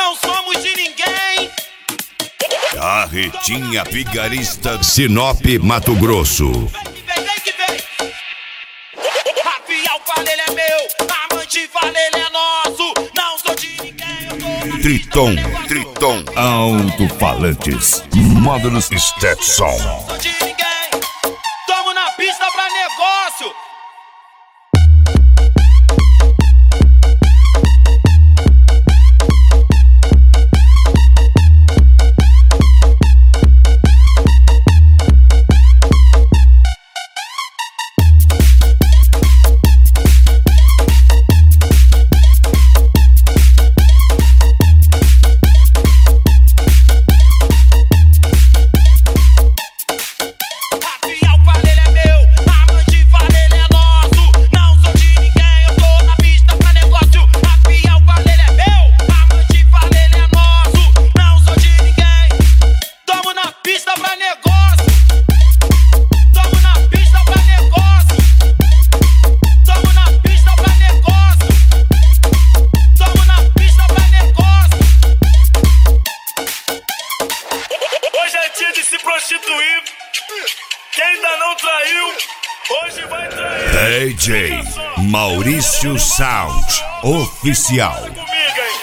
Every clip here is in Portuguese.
não somos de ninguém. Carretinha Vigarista, Sinop, Mato Grosso. Vem que vem. Rafiel Falele é meu, Amante Falele é nosso. Não sou de ninguém, eu tô Triton, alto-falantes, módulos Stetson. Não sou de ninguém, tamo na pista pra negócio. Quem ainda não traiu, hoje vai trair. DJ Maurício Sound Oficial. Comigo, hein?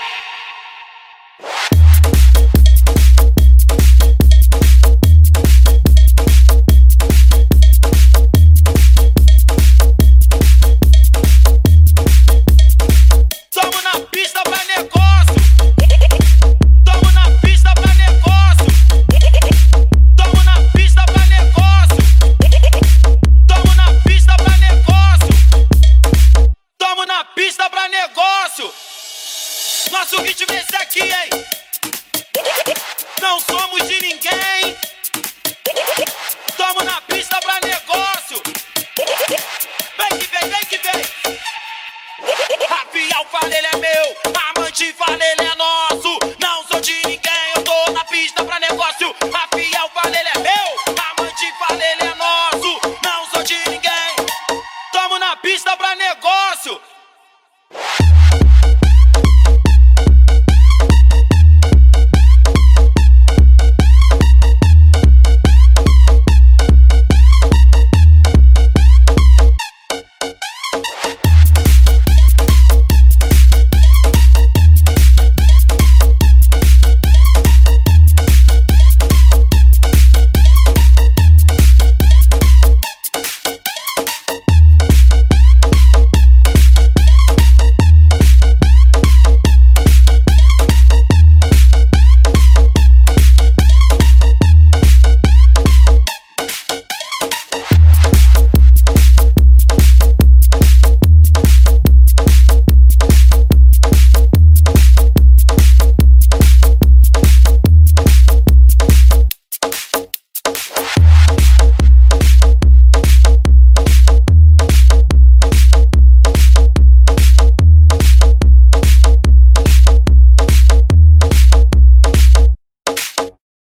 Tamo na pista pra negócio. Tamo na pista pra negócio. Tamo na pista pra negócio. Tamo na pista pra negócio. Tamo na pista pra negócio. Nosso ritmo é esse aqui, hein? Não somos de ninguém. Tamo na pista pra negócio. Vem que vem, vem que vem. Rafiel Falele é meu, Amante Falele é nosso.